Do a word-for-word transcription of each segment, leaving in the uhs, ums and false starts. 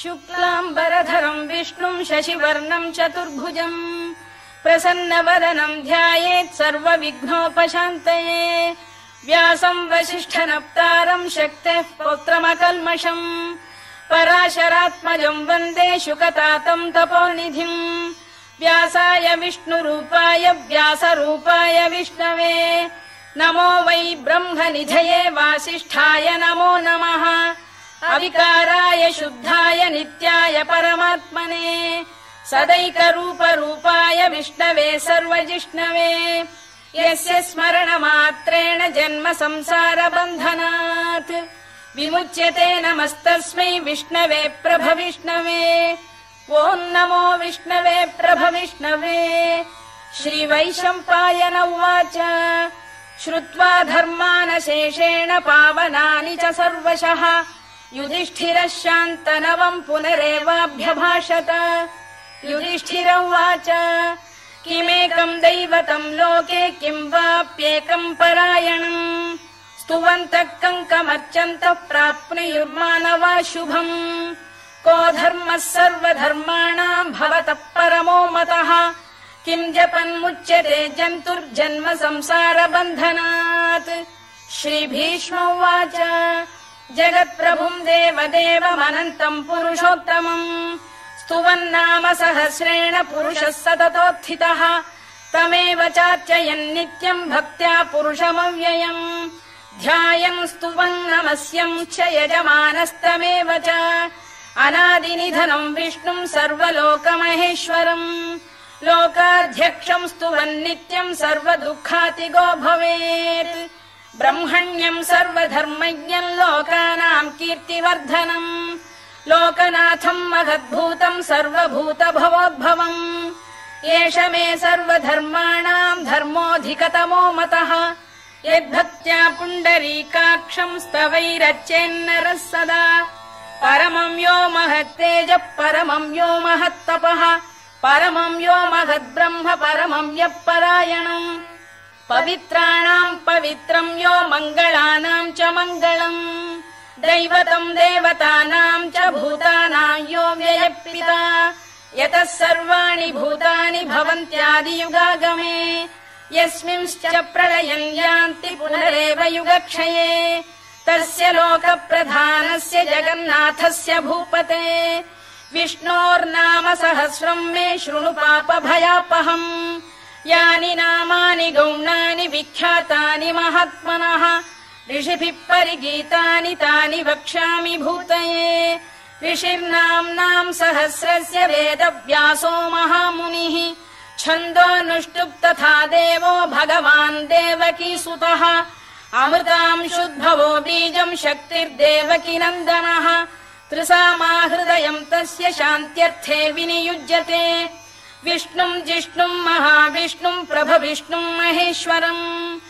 शुक्लाम्बरधरम् विष्णुम् शशिवर्णम् चतुर्भुजम् प्रसन्नवदनम् ध्यायेत् सर्वविघ्नोपशान्तये व्यासम् वसिष्ठनप्तारम् शक्तेः पौत्रमकल्मषम् पराशरात्मजम् वन्दे शुकतातम् तपोनिधिम् व्यासाय विष्णुरूपाय व्यासरूपाय विष्णवे नमो वै ब्रह्मनिधये वासिष्ठाय नमो नमः अविकाराय शुद्धाय नित्याय परमात्मने सदैकरूपरूपाय विष्णवे सर्वजिष्णवे यस्य स्मरणमात्रेण जन्म संसारबन्धनात् विमुच्यते नमस्तस्मै विष्णवे प्रभविष्णवे ॐ नमो विष्णवे प्रभविष्णवे श्रीवैशम्पायन उवाच श्रुत्वा धर्मानशेषेण पावनानि च सर्वशः युधिष्ठिरः शान्तनवम् पुनरेवाभ्यभाषत युधिष्ठिर उवाच किमेकम् दैवतम् लोके किम् वाप्येकम् परायणम् स्तुवन्तः कङ्कमर्चन्तः प्राप्नुयुर्मानवा शुभम् को धर्मः सर्वधर्माणाम् भवतः परमो मतः किम् जपन्मुच्यते जन्तुर्जन्म संसारबन्धनात् श्रीभीष्म उवाच जगत्प्रभुम् देवदेवमनन्तम् पुरुषोत्तमम् स्तुवन्नाम सहस्रेण पुरुषः सततोत्थितः तमेव चार्चयन् नित्यम् भक्त्या पुरुषमव्ययम् ध्यायन् स्तुवन् नमस्यम् च यजमानस्तमेव च अनादिनिधनम् विष्णुम् सर्वलोकमहेश्वरम् लोकाध्यक्षम् स्तुवन् नित्यम् सर्वदुःखातिगो भवेत् ब्रह्मण्यम् सर्वधर्मज्ञम् लोकानाम् कीर्तिवर्धनम् लोकनाथम् महद्भूतम् सर्वभूतभवोद्भवम् एष मे सर्वधर्माणाम् धर्मोऽधिकतमो मतः यद्भक्त्या पुण्डरीकाक्षम् स्तवैरच्चेन्नरः सदा परमम् यो महत्तेजः परमम् यो महत्तपः परमम् यो महद्ब्रह्म परमम् यः परायणम् पवित्राणाम् पवित्रम् यो मङ्गलानाम् च मङ्गलम् दैवतम् देवतानाम् च भूतानाम् यो व्ययपिता यतः सर्वाणि भूतानि भवन्त्यादियुगागमे यस्मिंश्च प्रलयम् यान्ति पुनरेव युगक्षये तस्य लोकप्रधानस्य जगन्नाथस्य भूपते विष्णोर्नाम सहस्रम् मे शृणु पापभयापहम् यानि नामानि गौणानि विख्यातानि महात्मनः ऋषिभिः परिगीतानि तानि वक्ष्यामि भूतये ऋषिर्नाम्नाम् सहस्रस्य वेदव्यासो महामुनिः छन्दोऽनुष्टुप् तथा देवो भगवान् देवकीसुतः अमृतांशुद्भवो बीजम् शक्तिर्देवकी नन्दनः त्रिसामाहृदयम् तस्य शान्त्यर्थे विनियुज्यते विष्णुम् जिष्णुम् महाविष्णुम् प्रभविष्णुम् महेश्वरम्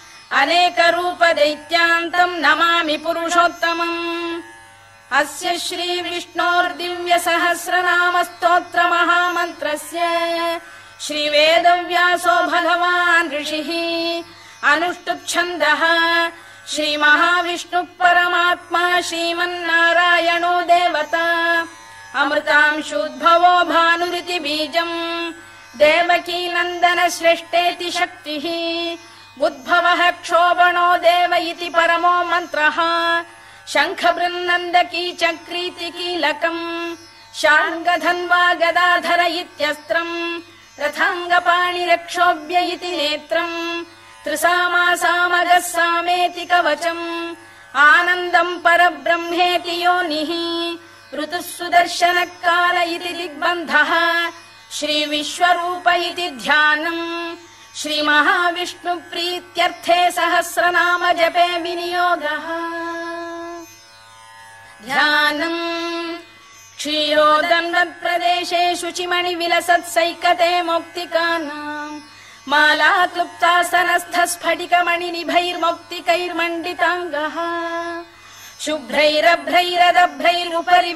अनेकरूपदैत्यान्तम् नमामि पुरुषोत्तमम् अस्य श्रीविष्णोर्दिव्यसहस्रनामस्तोत्रमहामन्त्रस्य श्रीवेदव्यासो भगवान् ऋषिः अनुष्टुप्छन्दः श्रीमहाविष्णुः परमात्मा श्रीमन्नारायणो देवता अमृतांशुद्भवो भानुरिति बीजम् देवकी नन्दन श्रेष्ठेति शक्तिः उद्भवः क्षोभणो देव इति परमो मन्त्रः शङ्खबृन्नन्दकी चक्रीति कीलकम् शार्ङ्गधन्वा गदाधर इत्यस्त्रम् रथाङ्गपाणिरक्षोभ्य इति नेत्रम् त्रिसामासामगः सामेति कवचम् आनन्दम् परब्रह्मेति योनिः ऋतुः सुदर्शनकाल इति दिग्बन्धः श्रीविश्वरूप इति ध्यानम् श्रीमहाविष्णुप्रीत्यर्थे सहस्रनाम जपे विनियोगः ध्यानम् क्षीरोदन्वत्प्रदेशे शुचिमणिविलसत्सैकते मौक्तिकानाम् मालाक्लुप्तासनस्थ स्फटिकमणिनिभैर्मौक्तिकैर्मण्डिताङ्गः शुभ्रैरभ्रैरदभ्रैरुपरि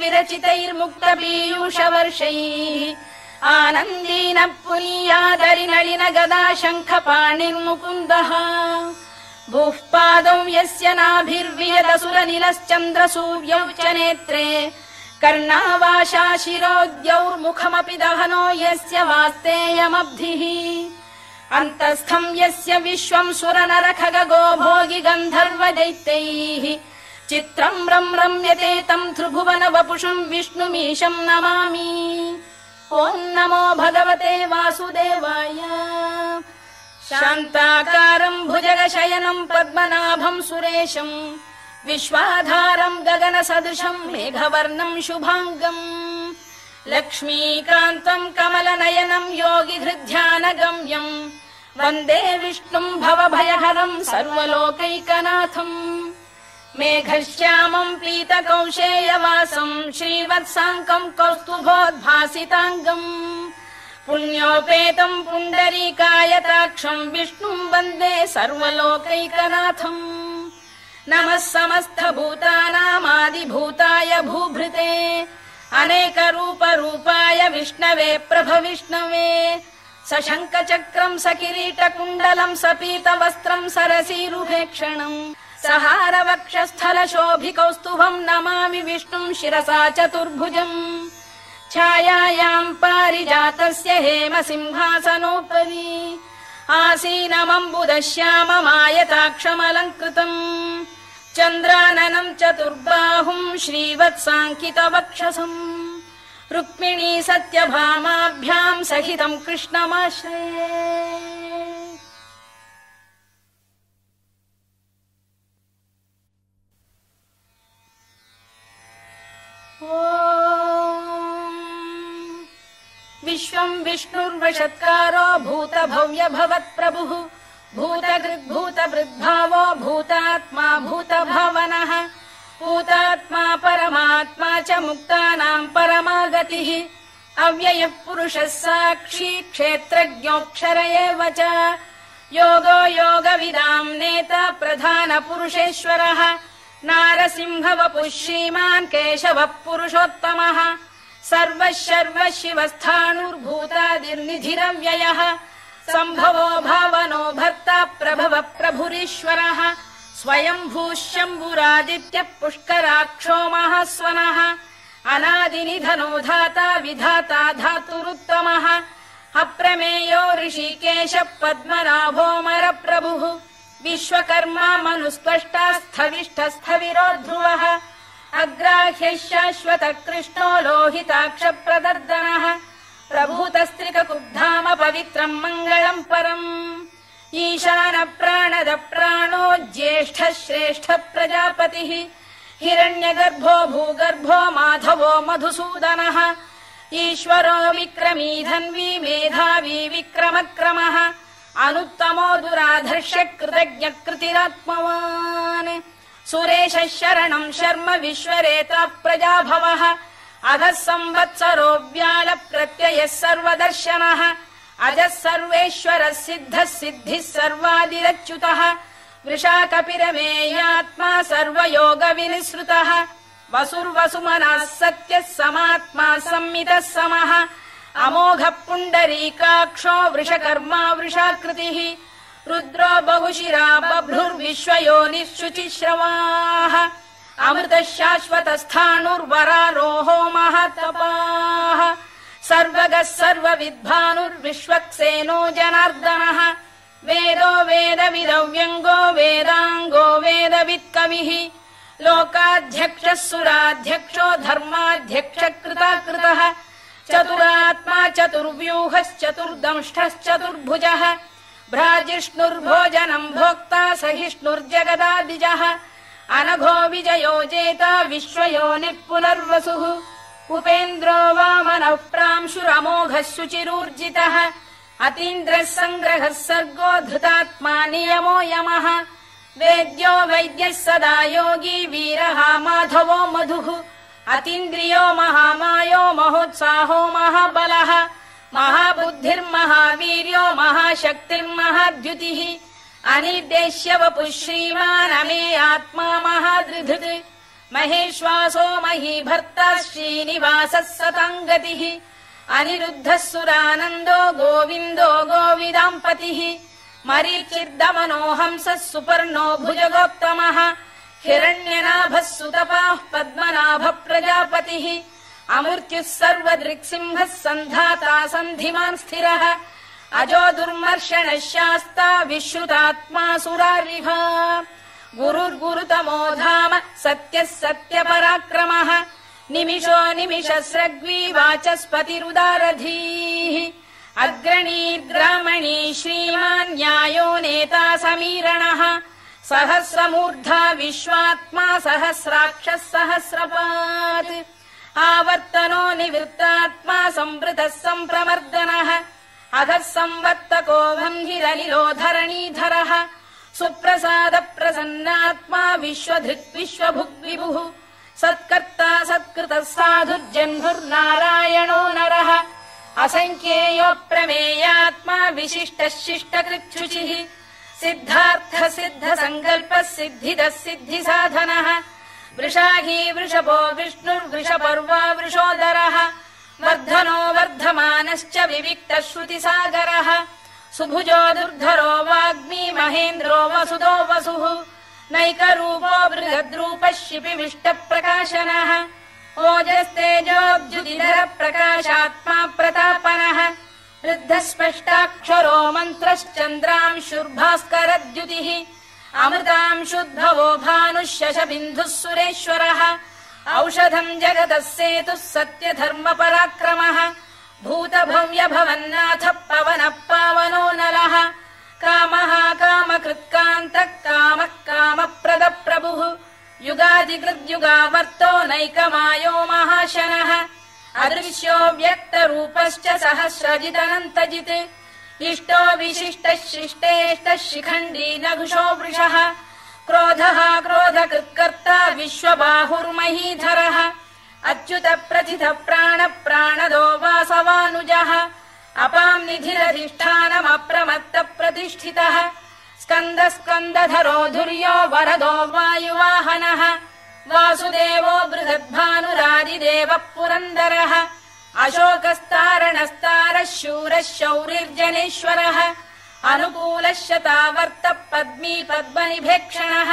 विरचितैर्मुक्तपीयूषवर्षैः आनन्दीनः पुनीयादरिनलिन गदा शङ्खपाणिर्मुकुन्दः भूः पादौ यस्य नाभिर्वियदसुरनिलश्चन्द्रसूर्यौ च नेत्रे कर्णावाशा शिरोद्यौर्मुखमपि दहनो यस्य वास्तेयमब्धिः अन्तस्थम् यस्य विश्वम् सुरनर खगो भोगि गन्धर्व दैत्यैः चित्रम् रम् रम्यते तम् त्रिभुवन वपुषम् विष्णुमीशम् नमामि। ॐ नमो भगवते वासुदेवाय। शान्ताकारम् भुजगशयनम् पद्मनाभम् सुरेशम् विश्वाधारम् गगनसदृशम् मेघवर्णम् शुभाङ्गम् लक्ष्मीकान्तम् कमलनयनम् योगिहृद्ध्यानगम्यम् वन्दे विष्णुम् भवभयहरम् सर्वलोकैकनाथम् मेघश्यामम् पीतकौशेयवासम् श्रीवत्साङ्कम् कौस्तुभोद्भासिताङ्गम् पुण्योपेतम् पुण्डरीकायताक्षम् विष्णुम् वन्दे सर्वलोकैकनाथम्। नमः समस्तभूतानामादिभूताय भूभृते अनेकरूपरूपाय विष्णवे प्रभविष्णवे सशङ्खचक्रम् सकिरीटकुण्डलम् सपीतवस्त्रम् सरसीरुहेक्षणम् सहारवक्षस्थलशोभिकौस्तुभम् नमामि विष्णुम् शिरसा चतुर्भुजम् छायायाम् पारिजातस्य हेमसिंहासनोपरि आसीनमम्बुदश्याममायताक्षमलङ्कृतम् चन्द्राननम् चतुर्बाहुम् श्रीवत्साङ्कितवक्षसम् रुक्मिणी सत्यभामाभ्याम् सहितम् कृष्णमाश्रये। विश्वम् विष्णुर्वषत्कारो भूतभव्य भवत्प्रभुः भूतकृद्भूतभृद्भावो भूतात्मा भूतभावनः भूतात्मा परमात्मा च मुक्तानाम् परमागतिः अव्ययः पुरुषः साक्षी क्षेत्रज्ञोऽक्षर एव च योगो योगविदाम् नेता प्रधानपुरुषेश्वरः नारसिंहवपुः श्रीमान् केशवः पुरुषोत्तमः सर्वः शर्वः शिवस्थाणुर्भूतादिर्निधिरव्ययः सम्भवो भावनो भर्ता प्रभवः प्रभुरीश्वरः स्वयम्भूः शम्भुरादित्यः पुष्कराक्षो महास्वनः अनादिनिधनो धाता विधाता धातुरुत्तमः अप्रमेयो ऋषिकेशः पद्मनाभोऽमरप्रभुः विश्वकर्मा मनुस्त्वष्टा स्थविष्ठस्थविरो ध्रुवः अग्राह्यः शाश्वतः कृष्णो लोहिताक्षप्रदर्दनः प्रभूतस्त्रिककुब्धाम पवित्रम् मङ्गलम् परम् ईशान प्राणद प्राणो ज्येष्ठः श्रेष्ठः प्रजापतिः हिरण्यगर्भो भूगर्भो माधवो मधुसूदनः ईश्वरो विक्रमी धन्वी मेधावी विक्रमक्रमः अनुत्तमो दुराधर्ष्य कृतज्ञ कृतिरात्मवान् सुरेशः शरणम् शर्म विश्वरेता प्रजाभवः अधः संवत्सरो व्याल प्रत्ययः सर्वदर्शनः अजः सर्वेश्वरः सिद्धः सिद्धिः सर्वादिरच्युतः वृषा कपिरमेयात्मा सर्वयोग विनिसृतः वसुर्वसुमनः सत्यः समात्मा संमितः समः अमोघः पुण्डरीकाक्षो वृषकर्मा वृषाकृतिः रुद्रो बहुशिरा बभ्रुर्विश्वयोनिः शुचिश्रवाः अमृतः शाश्वतस्थाणुर्वरारोहो महातपाः सर्वगः सर्वविद्भानुर्विश्वक्सेनो जनार्दनः वेदो वेदविदव्यङ्गो वेदाङ्गो वेदवित्कविः लोकाध्यक्षः सुराध्यक्षो धर्माध्यक्षः कृताकृतः चतुरात्मा चतुर्व्यूहश्चतुर्दंष्टश्चतुर्भुजः भ्राजिष्णुर्भोजनम् भोक्ता सहिष्णुर्जगदादिजः अनघो विजयो जेता विश्वयोनिः पुनर्वसुः उपेन्द्रो वामनः प्रांशुरमोघः शुचिरूर्जितः अतीन्द्रः सङ्ग्रहः सर्गो धृतात्मा नियमो यमः वेद्यो वैद्यः सदा योगी वीरः माधवो मधुः अतीन्द्रियो महामायो महोत्साहो महाबलः महाबुद्धिर्महावीर्यो महाशक्तिर्महाद्युतिः अनिर्देश्य वपुः श्रीमान् अमे आत्मा महादृधृत् महेश्वासो महीभर्ता श्रीनिवासः सताङ्गतिः अनिरुद्धः सुरानन्दो गोविन्दो गोविदाम्पतिः मरीचिर्दमनो हंसः सुपर्णो भुजगोत्तमः हिरण्यनाभः सुतपाः पद्मनाभः प्रजापतिः अमृत्युः सर्वदृक्सिंहः सन्धाता सन्धिमान् स्थिरः अजो दुर्मर्षणः शास्ता विश्रुतात्मा सुरारिः गुरुर्गुरुतमो धाम सत्यः सत्यपराक्रमः निमिषो निमिषस्रग्वी वाचस्पतिरुदारधीः अग्रणीर्ग्रामणी श्रीमान् न्यायो नेता समीरणः सहस्रमूर्धा विश्वात्मा सहस्राक्षः सहस्रपात् आवर्तनो निवृत्तात्मा संवृतः सम्प्रमर्दनः अधः संवर्तको वह्निरनिलो धरणीधरः सुप्रसाद प्रसन्नात्मा विश्वधृक् विश्वभुग्विभुः सत्कर्ता सत्कृतः साधुर्जह्नुर्नारायणो नरः असङ्ख्येयो प्रमेयात्मा विशिष्टः शिष्टकृच्छुचिः सिद्धार्थ सिद्ध सङ्कल्पः सिद्धिदः सिद्धिसाधनः वृषाही वृषभो विष्णुर्वृषपर्वा वृषोदरः वर्धनो वर्धमानश्च विविक्तः श्रुतिसागरः सुभुजो दुर्धरो वाग्मी महेन्द्रो वसुदो वसुः नैकरूपो बृहद्रूपः शिपिविष्टप्रकाशनः ओजस्तेजोद्युतिधर प्रकाशात्मा प्रतापनः वृद्धस्पष्टाक्षरो मन्त्रश्चन्द्रांशुर्भास्करद्युतिः अमृतांशुद्भवो भानुः शशबिन्दुः सुरेश्वरः औषधम् जगतः सेतुः सत्यधर्मपराक्रमः भूतभव्यभवन्नाथः पवनः पावनो नलः कामः कामकृत्कान्तः कामः कामप्रदप्रभुः युगादिकृद्युगावर्तो नैकमायो महाशनः अदृश्यो व्यक्तरूपश्च सहस्रजिदनन्तजित् इष्टो विशिष्टः शिष्टेष्टः शिखण्डी नघुषो वृषः क्रोधः क्रोधकृत्कर्ता विश्वबाहुर्महीधरः अच्युत प्रथित प्राण प्राणदो वासवानुजः अपां निधिरधिष्ठानमप्रमत्त प्रतिष्ठितः स्कन्द स्कन्दधरो धुर्यो वरदो वायुवाहनः वासुदेवो बृहद्भानुरादिदेवः पुरन्दरः अशोकस्तारणस्तारः शूरः शौरिर्जनेश्वरः अनुकूलः शतावर्तः पद्मी पद्मनिभेक्षणः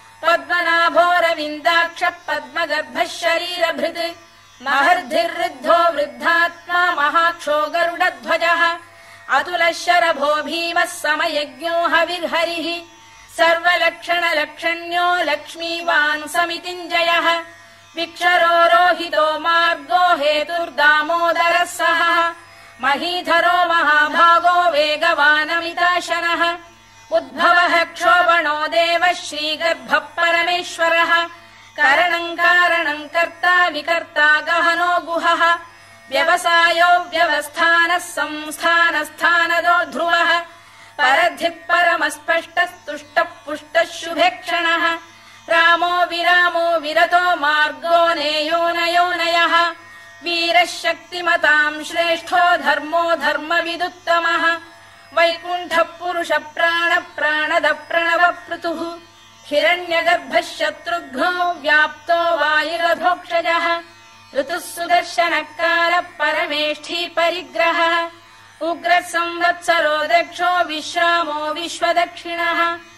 पद्मनाभोरविन्दाक्षः पद्मगर्भः शरीरभृत् महर्धिर्वृद्धो वृद्धात्मा महाक्षो गरुडध्वजः अतुलः शरभो भीमः समयज्ञो हविर्हरिः सर्वलक्षणलक्षण्यो लक्ष्मीवान् समितिञ्जयः विक्षरो रोहितो मार्गो हेतुर्दामोदरः सहः महीधरो महाभागो वेगवानमिताशनः उद्भवः क्षोभणो देवः श्रीगर्भः परमेश्वरः करणम् कारणम् कर्ता विकर्ता गहनो गुहः व्यवसायो व्यवस्थानः संस्थानस्थानदो ध्रुवः परधिः परमस्पष्टस्तुष्टः पुष्टः शुभेक्षणः रामो विरामो विरतो मार्गो नेयोनयोनयः वीरः शक्तिमताम् श्रेष्ठो धर्मो धर्मविदुत्तमः वैकुण्ठः पुरुष प्राण प्राणद प्रणव पृतुः हिरण्यगर्भः शत्रुघ्नो व्याप्तो वायुरधोक्षजः ऋतुः सुदर्शनकालः परमेष्ठी परिग्रहः उग्रः संवत्सरो दक्षो विश्रामो विश्वदक्षिणः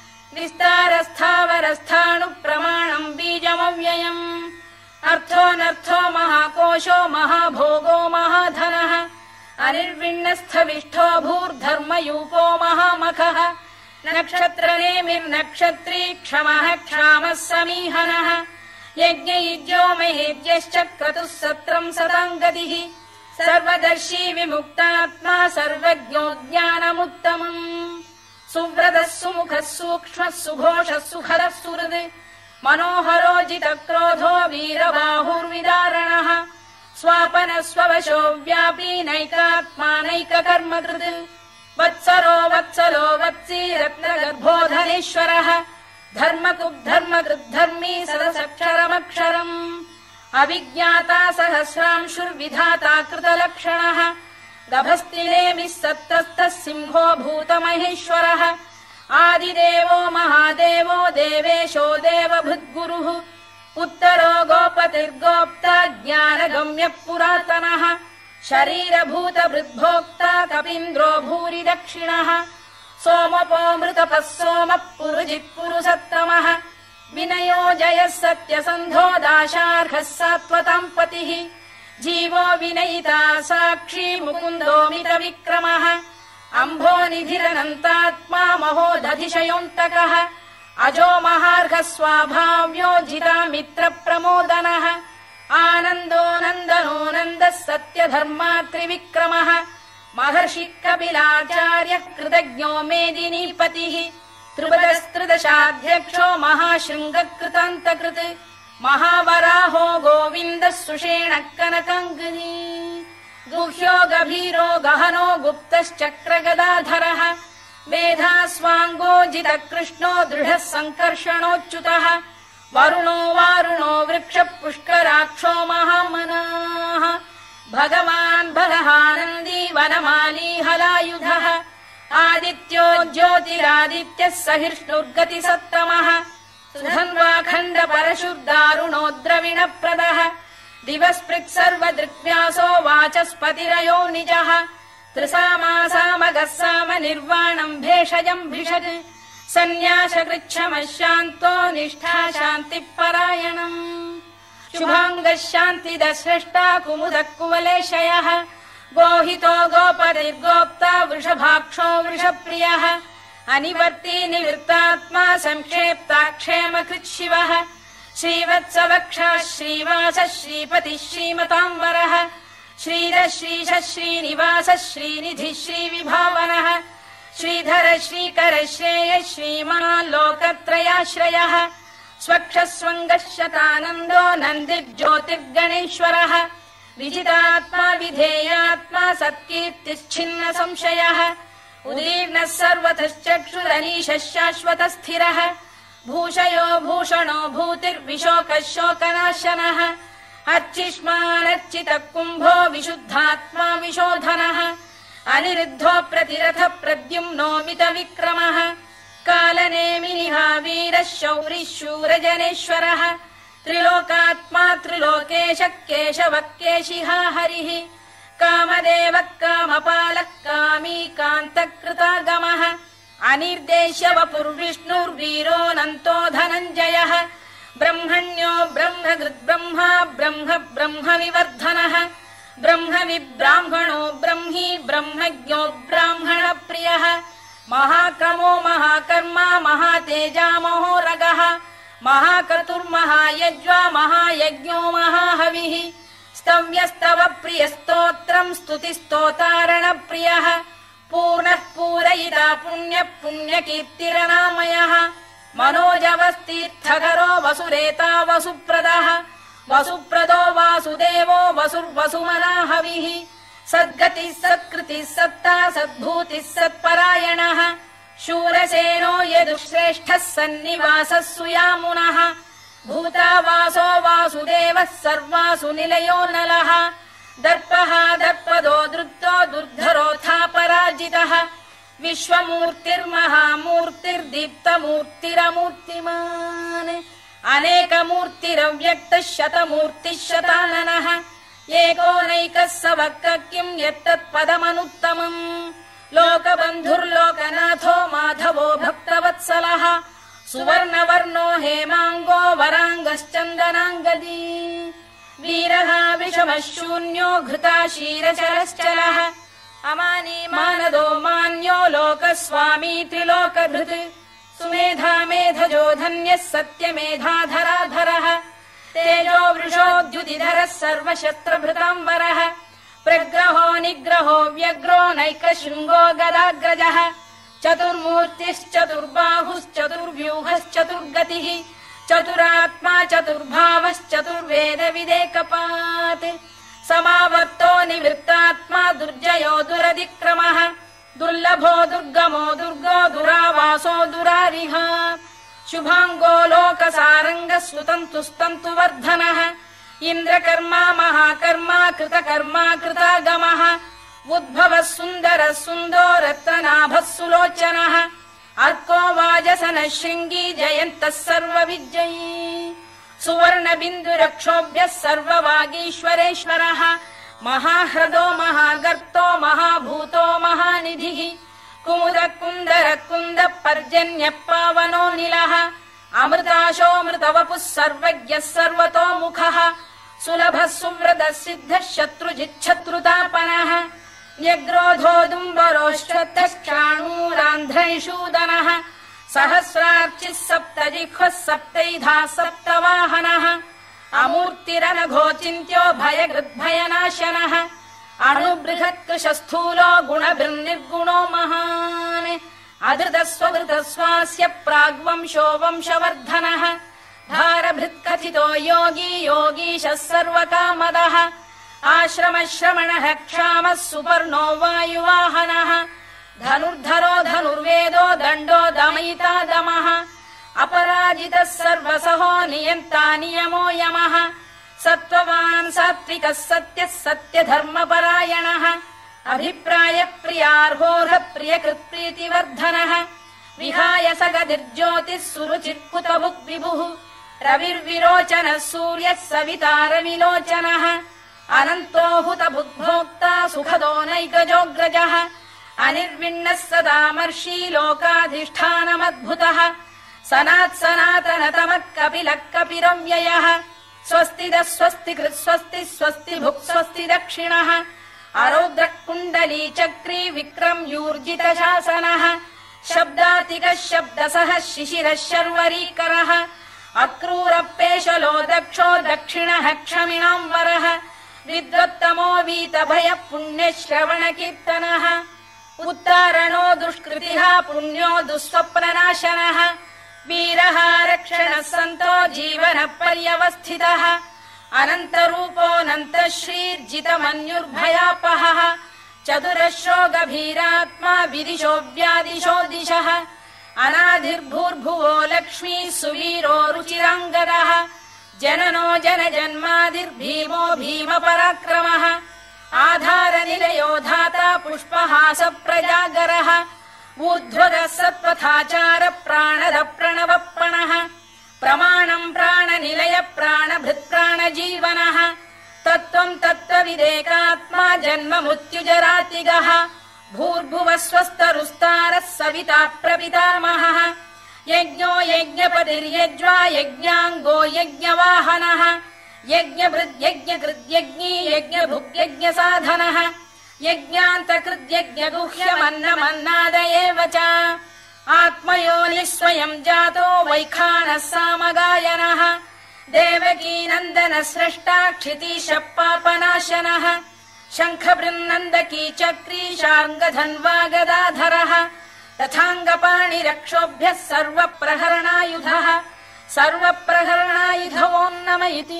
विस्तारस्थावरस्थाणु प्रमाणम् बीजमव्ययम् अर्थोऽनर्थो महाकोशो महाभोगो महाधनः अनिर्विण्णस्थविष्ठो भूर्धर्मयूपो महामखः नक्षत्रनेमिर्नक्षत्री क्षमः क्षामः समीहनः यज्ञयुज्यो महेज्यश्च क्रतुः सत्रम् सताम् गतिः सर्वदर्शी विमुक्तात्मा सर्वज्ञो ज्ञानमुत्तमम् सुव्रतः सुमुखः सूक्ष्मः सुघोषः सुखदः सुहृद् मनोहरो जितक्रोधो वीरबाहुर्विदारणः स्वापनः स्ववशो व्यापी नैकात्मा नैककर्मकृत् वत्सरो वत्सलो वत्सी रत्नगर्भोधनेश्वरः धर्मकुद्धर्मकृद्धर्मी सदसक्षरमक्षरम् अविज्ञाता सहस्रांशुर्विधाता कृतलक्षणः गभस्तिनेमिः सत्तस्तः सिंहो भूतमहेश्वरः आदिदेवो महादेवो देवेशो देवभृद्गुरुः उत्तरो गोपतिर्गोप्ता ज्ञानगम्यः पुरातनः शरीरभूतभृद्भोक्ता कपीन्द्रो भूरि दक्षिणः सोमपो मृतपः सोमः पुरुजिः पुरुसत्तमः विनयो जयः सत्यसन्धो दाशार्हः सात्वताम् पतिः जीवो विनयिता साक्षी मुकुन्दोमित विक्रमः अम्भो निधिरनन्तात्मा महोदधिशयोऽन्तकः अजो महार्घः स्वाभाव्यो जिता मित्र प्रमोदनः आनन्दो नन्दनो नन्दः सत्यधर्मा त्रिविक्रमः महर्षि कपिलाचार्यः कृतज्ञो मेदिनीपतिः त्रिपदस्त्रिदशाध्यक्षो महाशृङ्गकृतान्तकृत् महावराहो गोविन्दः सुषेणः कनकाङ्गनी गुह्यो गभीरो गहनो गुप्तश्चक्रगदाधरः वेधास्वाङ्गो जितः कृष्णो दृढः सङ्कर्षणोच्युतः वरुणो वारुणो वृक्षः पुष्कराक्षो महामनाः भगवान् बलहानन्दी वनमाली हलायुधः आदित्यो ज्योतिरादित्यः सहिष्णुर्गतिसत्तमः सुधन्वाखण्ड परशुर्दारुणो द्रविणप्रदः दिवस्पृक् सर्वदृग्व्यासो वाचस्पतिरयो निजः त्रिसामासामगः साम निर्वाणम् भेषजम् भिषज सन्न्यासकृच्छमः शान्तो निष्ठा शान्तिपरायणम् शुभाङ्गः शान्तिदः स्रष्टा कुमुदः कुवलेशयः गोहितो गोपतिर्गोप्ता वृषभाक्षो वृषप्रियः अनिवर्ती निवृत्तात्मा संक्षेप्ता क्षेमकृत् शिवः श्रीवत्सवक्षः श्रीवासः श्रीपतिः श्रीमताम्बरः श्रीरः श्रीशः श्रीनिवासः श्रीनिधिः श्रीविभावनः श्रीधर श्रीकर श्रेयः श्रीमान् लोकत्रयाश्रयः स्वक्षः स्वङ्गः शतानन्दो नन्दिर्ज्योतिर्गणेश्वरः विजितात्मा विधेयात्मा सत्कीर्तिश्छिन्न संशयः उदीर्णः सर्वतश्चक्षुरनीशः शाश्वतः स्थिरः भूषयो भूषणो भूतिर्विशोकः शोकनाशनः अर्चिष्मानर्चितः कुम्भो विशुद्धात्मा विशोधनः अनिरुद्धो प्रतिरथ प्रद्युम्नोमित विक्रमः कालनेमिनिहा वीरः शौरिः शूरजनेश्वरः त्रिलोकात्मा त्रिलोकेशः केशवः केशिहा हरिः कामदेवः कामपालः कामी कान्तकृतागमः अनिर्देश्य वपुर्विष्णुर्वीरोऽनन्तो धनञ्जयः ब्रह्मण्यो ब्रह्मकृद्ब्रह्मा ब्रह्म ब्रह्म विवर्धनः ब्रह्म विब्राह्मणो ब्रह्मी ब्रह्मज्ञो ब्राह्मणप्रियः महाक्रमो महाकर्मा महातेजा महोरगः महाक्रतुर्महायज्वा महायज्ञो महाहविः स्तव्यस्तव प्रियस्तोत्रम् स्तुतिस्तोतारणप्रियः पूर्णः पूरयिता पुण्यः पुण्यकीर्तिरनामयः मनोजवस्तीर्थकरो वसुरेता वसुप्रदः वसुप्रदो वासुदेवो वसुर्वसुमनाहविः सद्गतिः सत्कृतिः सत्ता सद्भूतिः सत्परायणः शूरसेनो यदुश्रेष्ठः सन्निवासः सुयामुनः भूतावासो वासुदेवः सर्वासु निलयो नलः दर्पः दर्पदो दृप्तो दुर्धरोऽथा पराजितः विश्वमूर्तिर्महामूर्तिर्दीप्तमूर्तिरमूर्तिमान् अनेकमूर्तिरव्यक्तः शतमूर्तिः शताननः एकोनैकः स वक्क किम् यत्तत्पदमनुत्तमम् लोकबन्धुर्लोकनाथो माधवो भक्तवत्सलः सुवर्णवर्णो हेमाङ्गो वराङ्गश्चन्दनाङ्गदी वीरः विषमः शून्यो घृता शीरचरश्चलः अमानी मानदो मान्यो लोकस्वामी त्रिलोकधृत् सुमेधा मेधजो धन्यः सत्यमेधाधराधरः तेजो वृषोद्युतिधरः सर्वशस्त्रभृताम्बरः प्रग्रहो निग्रहो व्यग्रो नैकशृङ्गो गदाग्रजः चतुर्मूर्तिश्चतुर्बाहुश्चतुर्व्यूहश्चतुर्गतिः चतुरात्मा चतुर्भावश्चतुर्वेदविदेकपात् समावर्तो निवृत्तात्मा दुर्जयो दुरतिक्रमः दुर्लभो दुर्गमो दुर्गो दुरावासो दुरारिः शुभाङ्गो लोकसारङ्गः सुतन्तुस्तन्तुवर्धनः इन्द्रकर्मा महाकर्मा कृतकर्मा कृतागमः उद्भवः सुन्दरः सुन्दो रत्ननाभः सुलोचनः अर्को वाजसनः शृङ्गी जयन्तः सर्वविजयी सुवर्णबिन्दुरक्षोभ्यः सर्ववागीश्वरेश्वरः महाह्रदो महागर्तो महाभूतो महानिधिः कुमुद कुन्दर कुन्द पर्जन्यः पावनो निलः अमृताशोऽमृतवपुः सर्वज्ञः सर्वतोमुखः सुलभः सुव्रतः सिद्धः शत्रुजिच्छत्रुतापनः न्यग्रोधोदुम्बरोश्चक्षाणूरान्ध्रैषूदनः सहस्रार्चिः सप्तजिह्वः सप्तैधा सप्तवाहनः अमूर्तिरनघोचिन्त्यो भयकृद्भयनाशनः अणुबृहत्कृशस्थूलो गुणभिर्निर्गुणो महान् अधृतस्वधृतस्वास्य प्राग्वंशो वंशवर्धनः भारभृत्कथितो योगी योगीशः सर्वकामदः आश्रमश्रमणः क्षामः सुपर्णो वायुवाहनः धनुर्धरो धनुर्वेदो दण्डो दमयिता दमः अपराजितः सर्वसहो नियन्ता नियमो यमः सत्त्ववान् सात्विकः सत्यः सत्यधर्मपरायणः अभिप्रायप्रियार्होः प्रियकृत्प्रीतिवर्धनः विहाय सगतिर्ज्योतिः सुरुचिर्कुतभुक् विभुः रविर्विरोचनः सूर्यः सवितारविलोचनः अनन्तो हुतभुग्भोक्ता सुखदो नैकजोऽग्रजः अनिर्विण्णः सदामर्षी लोकाधिष्ठानमद्भुतः सनात् सनातनतमः कपिलः कपिरव्ययः स्वस्तिदः स्वस्तिकृत् स्वस्ति स्वस्ति भुक् स्वस्ति दक्षिणः अरौद्रः कुण्डली चक्री विक्रम्यूर्जितशासनः शब्दातिकः शब्दसः शिशिरः शर्वरीकरः अक्रूरपेशलो दक्षो दक्षिणः क्षमिणाम्बरः विद्वत्तमो वीतभयः पुण्यश्रवणकीर्तनः उत्तारणो दुष्कृतिः पुण्यो दुःस्वप्ननाशनः वीरः रक्षणः सन्तो जीवनः पर्यवस्थितः अनन्तरूपोऽनन्तः श्रीर्जितमन्युर्भयापहः चतुरश्रो गभीरात्मा विदिशो व्यादिशो दिशः अनाधिर्भूर्भुवो लक्ष्मी सुवीरो रुचिराङ्गदः जननो जनजन्मादिर्भीमो भीमपराक्रमः आधारनिलयो धाता पुष्पहास प्रजागरः ऊर्ध्वगः सत्पथाचार प्राणद प्रणवप्रणः प्रमाणम् प्राणनिलय प्राणभृत्प्राणजीवनः तत्त्वम् तत्त्वविदेकात्मा जन्म मृत्युजरातिगः भूर्भुवः स्वस्तरुस्तारः सविता प्रपितामहः यज्ञो यज्ञपतिर्यज्वा यज्ञाङ्गो यज्ञवाहनः यज्ञभृद्यज्ञकृद्यज्ञी यज्ञभुग्यज्ञसाधनः यज्ञान्तकृद्यज्ञगुह्यमन्नमन्नाद एव च आत्मयोनिः स्वयम् जातो वैखानः सामगायनः देवकीनन्दनः स्रष्टा क्षितीशः पापनाशनः शङ्खबृन्नन्दकी चक्री शार्ङ्गधन्वा गदाधरः तथाङ्गपाणिरक्षोभ्यः सर्वप्रहरणायुधः सर्वप्रहरणायुधवो नम इति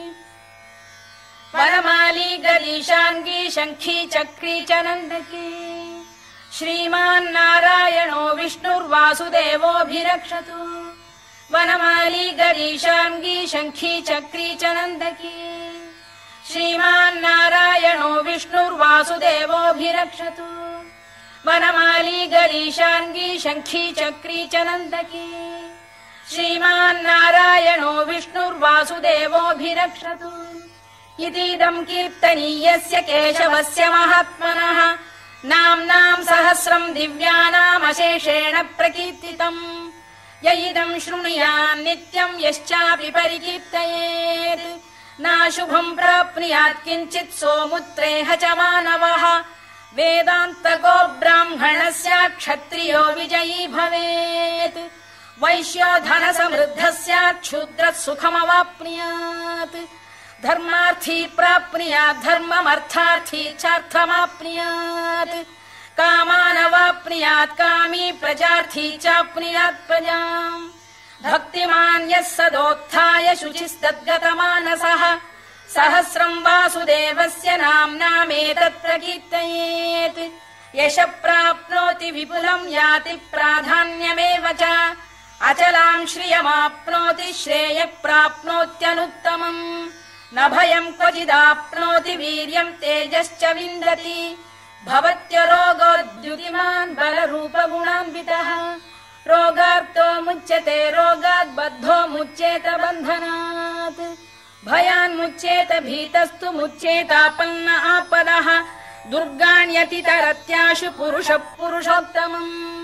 वनमाली गरीशाङ्गी शङ्खी चक्री च नन्दकी श्रीमान्नारायणो विष्णुर्वासुदेवोऽभिरक्षतु वनमाली गरीशाङ्गी शङ्खी चक्री च नन्दकी श्रीमान्नारायणो विष्णुर्वासुदेवोऽभिरक्षतु वनमाली गरीशाङ्गी शङ्खी चक्री च नन्दकी श्रीमान्नारायणो विष्णुर्वासुदेवोऽभिरक्षतु इतीदम् कीर्तनीयस्य केशवस्य महात्मनः नाम्नाम् सहस्रम् दिव्यानामशेषेण प्रकीर्तितम् य इदम् शृणुयान् नित्यम् यश्चापि परिकीर्तयेत् नाशुभम् प्राप्नुयात् किञ्चित् सोमुत्रेह च मानवः वेदान्तको ब्राह्मणस्य क्षत्रियो विजयी भवेत् वैश्यो धनसमृद्धः स्यात् क्षुद्रः सुखमवाप्नुयात् धर्मार्थी प्राप्नुयात् धर्ममर्थार्थी चार्थमाप्नुयात् कामानवाप्नुयात् कामी प्रजार्थी चाप्नुयात् प्रजाम् भक्तिमान् यः सदोत्थाय शुचिस्तद्गतमानसः सहस्रम् वासुदेवस्य नाम्नामेतत् प्रकीर्तयेत् यश प्राप्नोति विपुलम् याति प्राधान्यमेव च अचलाम् श्रियमाप्नोति श्रेयः प्राप्नोत्यनुत्तमम् न भयम् क्वचिदाप्नोति वीर्यम् तेजश्च विन्दति भवत्य रोगोद्युतिमान् बलरूपगुणान्वितः रोगार्तो मुच्यते रोगात् बद्धो मुच्येत बन्धनात् भयान्मुच्येत भीतस्तु मुच्येतापन्न आपदः दुर्गाण्यतितरत्याशु पुरुषः पुरुषोत्तमम्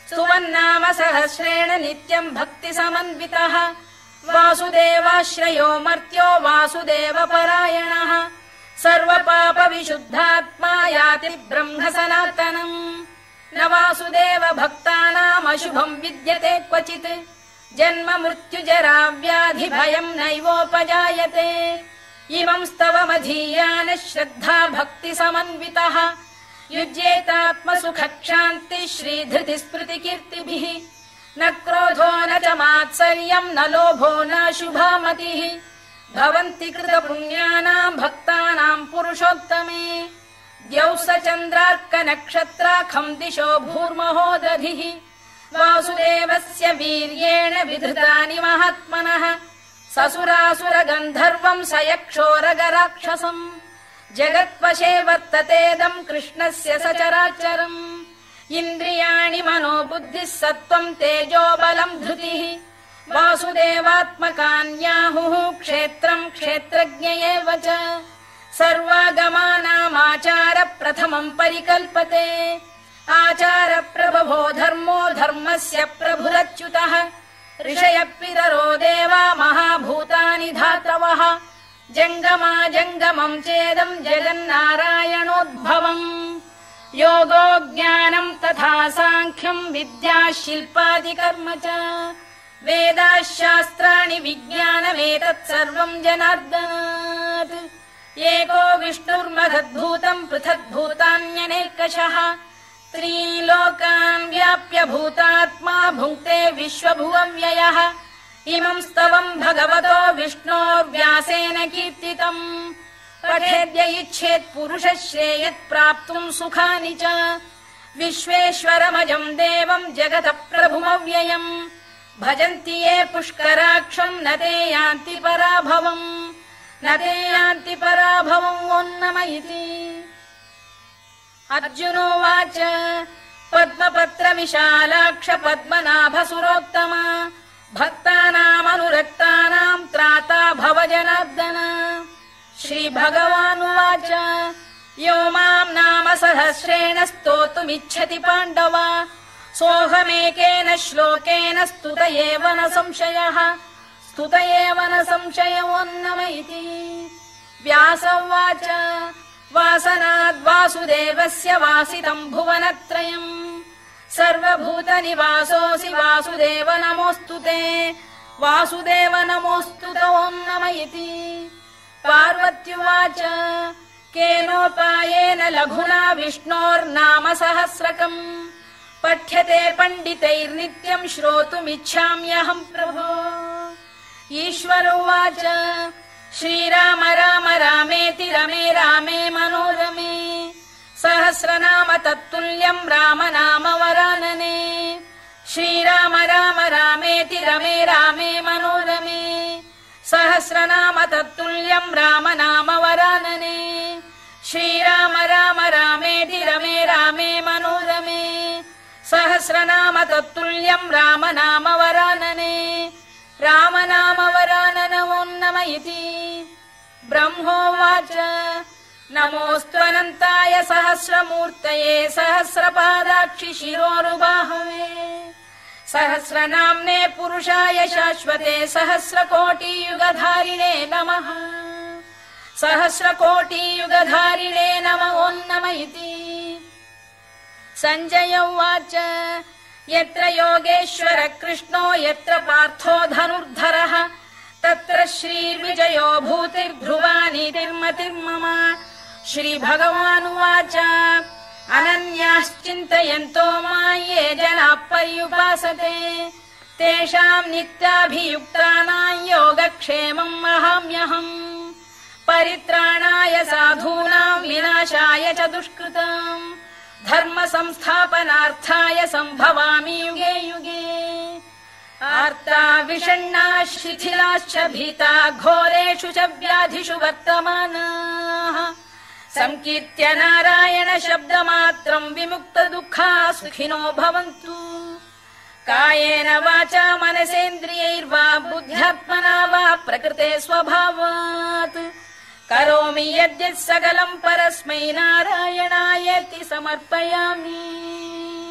स्तुवन्नाम सहस्रेण नित्यम् भक्ति समन्वितः वासुदेवाश्रयो मर्त्यो वासुदेवपरायणः सर्वपाप विशुद्धात्मा याति ब्रह्म सनातनम् न वासुदेव भक्तानाम् अशुभम् विद्यते क्वचित् जन्म मृत्युजरा व्याधि भयम् नैवोपजायते इमं स्तवमधीयान श्रद्धा भक्ति समन्वितः युज्येतात्मसुखक्षान्ति श्रीधृति स्मृति कीर्तिभिः न क्रोधो न च मात्सर्यम् न लोभो न शुभा मतिः भवन्ति कृतपुण्यानाम् भक्तानाम् पुरुषोत्तमे द्यौः स चन्द्रार्क नक्षत्राखम् दिशो भूर्महो दधिः वासुदेवस्य वीर्येण विधृतानि महात्मनः ससुरासुर गन्धर्वम् स यक्षोरगराक्षसम् जगत्वशे वर्ततेदम् कृष्णस्य सचराचरम् इन्द्रियाणि मनो बुद्धिः सत्त्वम् तेजो बलम् धृतिः वासुदेवात्मकान्याहुः क्षेत्रम् क्षेत्रज्ञ एव च सर्वागमानामाचार प्रथमम् परिकल्पते आचार प्रभवो धर्मो धर्मस्य प्रभुरच्युतः ऋषयः पितरो देवा महाभूतानि धातवः जङ्गमा जङ्गमम् चेदम् जगन्नारायणोद्भवम् योगो ज्ञानम् तथा साङ्ख्यम् विद्या शिल्पादिकर्म च वेदाः शास्त्राणि विज्ञानमेतत् सर्वम् जनार्दनात् एको विष्णुर्महद्भूतम् पृथग्भूतान्यनेकशः त्रीलोकान् व्याप्य भूतात्मा भुङ्क्ते विश्वभुवव्ययः इमम् स्तवम् भगवतो विष्णोर्व्यासेन कीर्तितम् पठेद्य इच्छेत् पुरुषः श्रेयत् प्राप्तुम् सुखानि च विश्वेश्वरमजम् देवम् जगतः प्रभुमव्ययम् भजन्ति ये पुष्कराक्षम् न ते यान्ति पराभवम् न ते यान्ति पराभवम् ओन्नम इति अर्जुनोवाच पद्मपत्र विशालाक्ष पद्मनाभसुरोत्तम भक्तानामनुरक्तानाम् त्राता भव जनार्दन श्रीभगवानुवाच यो माम् नाम सहस्रेण स्तोतुमिच्छति पाण्डव सोऽहमेकेन श्लोकेन स्तुत एव न संशयः स्तुत एव न संशयोन्नम इति व्यास उवाच वासनाद्वासुदेवस्य वासितम् भुवनत्रयम् सर्वभूतनिवासोऽसि वासुदेव नमोऽस्तु ते वासुदेव नमोऽस्तु ते ओन्नम इति पार्वत्युवाच केनोपायेन लघुना विष्णोर्नाम सहस्रकम् पठ्यते पण्डितैर्नित्यम् श्रोतुमिच्छाम्यहम् प्रभो ईश्वर उवाच श्रीराम राम रामेति रमे रामे मनोरमे सहस्रनाम तत्तुल्यम् राम नाम वरानने श्रीराम राम रामेति रमे रामे मनोरमे सहस्रनाम तत्तुल्यम् राम नाम वरानने श्रीराम राम रामेति रमे रामे मनोरमे सहस्रनाम तत्तुल्यम् राम नाम वरानने राम नाम वरानन ओन्नम इति ब्रह्मोवाच नमोऽस्त्वनन्ताय सहस्रमूर्तये सहस्रपादाक्षि शिरोरुबाहवे सहस्रनाम्ने पुरुषाय शाश्वते सहस्रकोटियुगधारिणे नमः सहस्रकोटियुगधारिणे नम ओन्नम इति सञ्जय उवाच यत्र योगेश्वर कृष्णो यत्र पार्थो धनुर्धरः तत्र श्रीर्विजयो भूतिर्ध्रुवा नीतिर्मतिर्मम श्रीभगवानुवाच अनन्याश्चिन्तयन्तो मां ये जनाः पर्युपासते तेषाम् नित्याभियुक्तानां योगक्षेमम् अहम्यहम् परित्राणाय साधूनां विनाशाय च दुष्कृताम् धर्म संस्थापनार्थाय सम्भवामि युगे युगे आर्ता विषण्णाः शिथिलाश्च भीता घोरेषु च व्याधिषु वर्तमानाः संकीर्त्य नारायण शब्दमात्रम् विमुक्त दुःखाः सुखिनो भवन्तु कायेन वाचा मनसेन्द्रियैर्वा बुद्ध्यात्मना वा प्रकृते स्वभावात् करोमि यद्यत् सकलम् परस्मै नारायणायेति समर्पयामि।